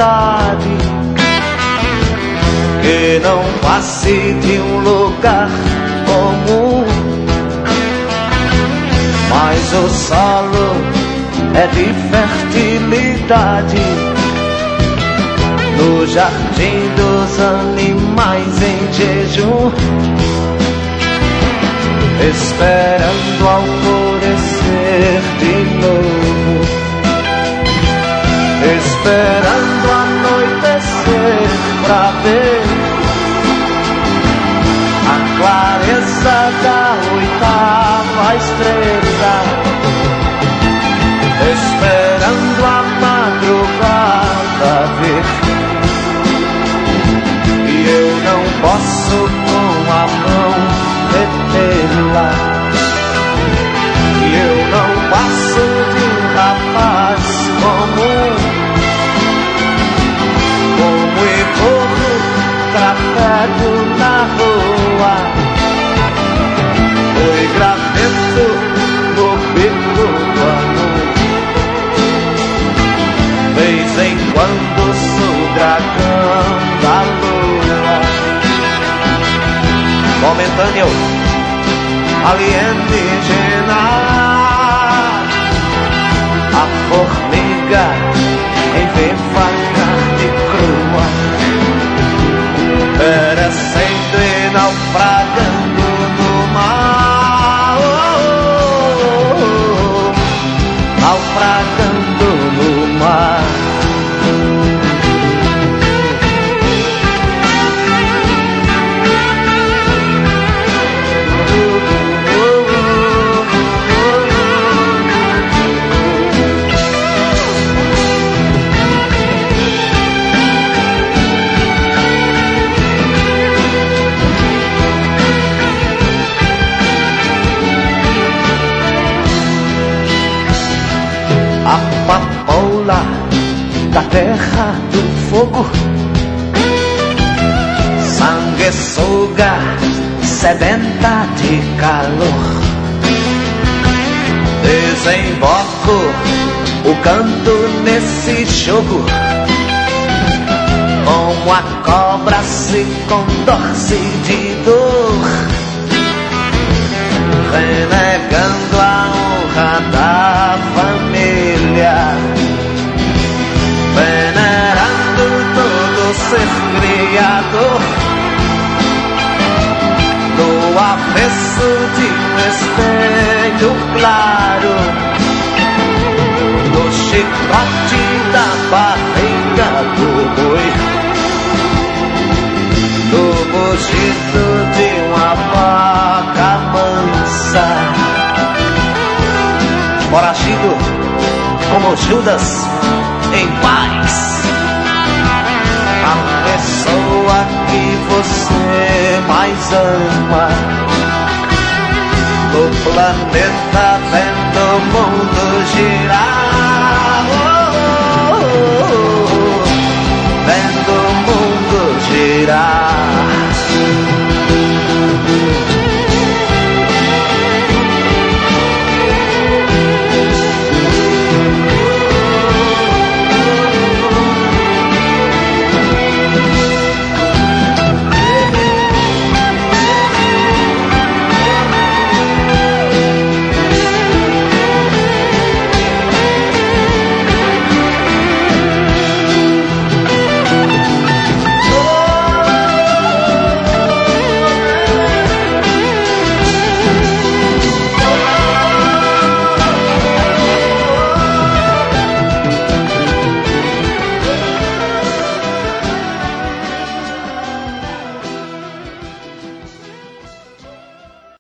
cidade que não passe de um lugar comum, mas o solo é de fertilidade, no jardim dos animais em jejum, esperando alvorecer de novo, esperando anoitecer pra ver a clareza da oitava estrela, esperando a madrugada vir. E eu não posso com a mão detê-la, e eu não passo de um rapaz comum, como ecorro trafego na rua, foi graveto no bico do amor. Vez em quando sou dragão da lua, momentâneo alienígena, a formiga em viva carne crua, perecendo e naufragando no mar, naufragando no mar. A papoula da terra do fogo, sanguessuga, sedenta de calor, desemboco o canto nesse jogo, como a cobra se contorce de dor, renegando a honra da família, venerando todo ser criador, no avesso de um espelho claro, no chicote da barriga do boi, no mugido de uma vaca mansa, foragido como Judas em paz. A pessoa que você mais ama no planeta, vendo o mundo girar,